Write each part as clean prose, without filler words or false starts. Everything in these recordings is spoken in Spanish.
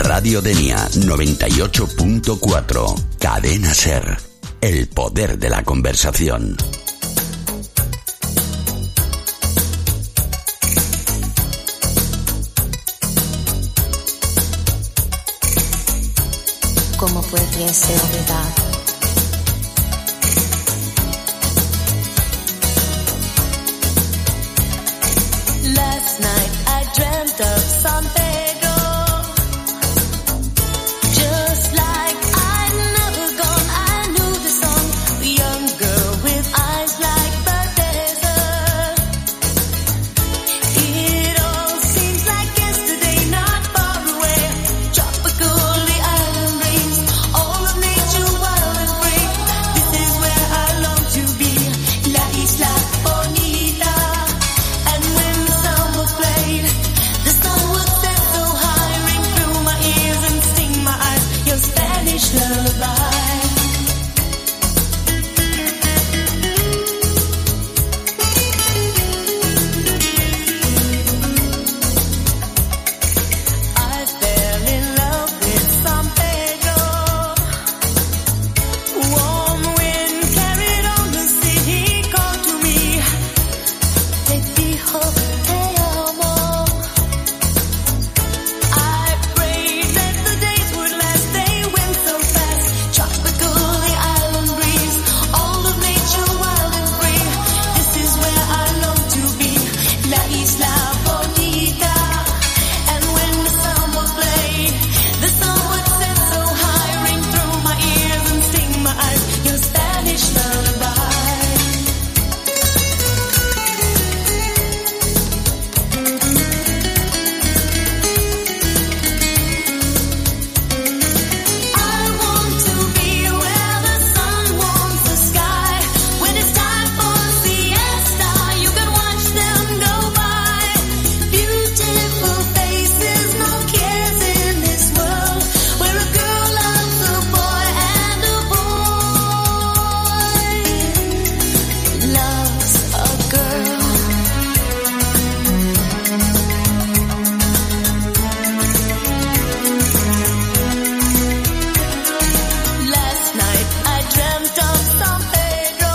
Radio Denia 98.4. Cadena SER. El poder de la conversación. ¿Cómo pudiese olvidar? Last night I dreamt of San Pedro, just like I'd never gone. I knew the song, a young girl with eyes like the desert. It all seems like yesterday, not far away. Tropical, the island breeze, all of nature wild and free. This is where I long to be, La Isla Bonita. And when the sun was played, the sun would set so high, ring through my ears and sting my eyes, your Spanish lullaby. I fell in love with San Pedro. Warm wind carried on the sea, he called to me, te dijo te amo. I prayed that the days would last, they went so fast. Tropical, the island breeze, all of nature wild and free. This is where I long to be, La Isla Bonita. And when the sun was played, the sun would set so high, ring through my ears and sting my eyes, your Spanish lullaby. I want to be where the sun warms the sky. When it's time for siesta, you can watch them go by. Beautiful faces, no cares in this world, where a girl loves a boy and a boy loves a girl. Last night I dreamt of San Pedro.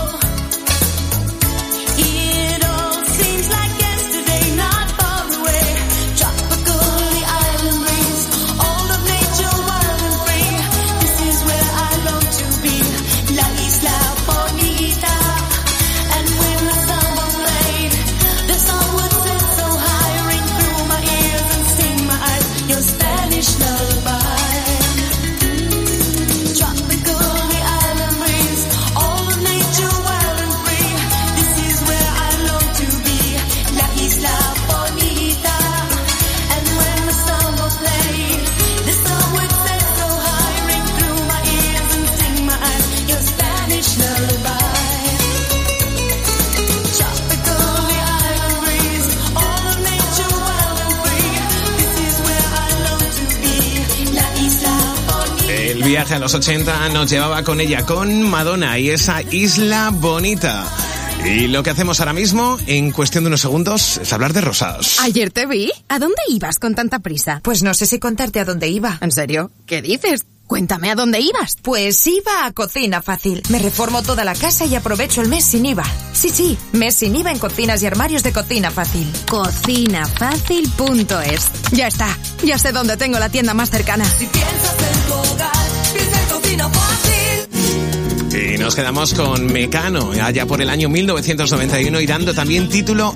It all seems like yesterday, not far away. Tropical, the island breeze, all of nature wild and free. This is where I long to be, La Isla Bonita. And when the sun was played, the sun would set so high, ring through my ears and sting my eyes, your Spanish lullaby. Tropical, the island breeze, all of nature wild and free. This is where I long to be, La Isla Bonita. And when the sun was played, the sun would set so high, ring through my ears and sting my eyes, your Spanish lullaby. Tropical, the island breeze, all of nature wild and free. This is where I long to be, La Isla Bonita. El viaje a los 80 nos llevaba con ella, con Madonna y esa Isla Bonita. Y lo que hacemos ahora mismo, en cuestión de unos segundos, es hablar de rosados. Ayer te vi. ¿A dónde ibas con tanta prisa? Pues no sé si contarte a dónde iba. ¿En serio? ¿Qué dices? Cuéntame a dónde ibas. Pues iba a Cocina Fácil. Me reformo toda la casa y aprovecho el mes sin IVA. Sí, mes sin IVA en cocinas y armarios de Cocina Fácil. Cocinafácil.es. Ya está. Ya sé dónde tengo la tienda más cercana. Si piensas en tu hogar, piensa en Cocina Fácil. Y nos quedamos con Mecano, allá por el año 1991, y dando también título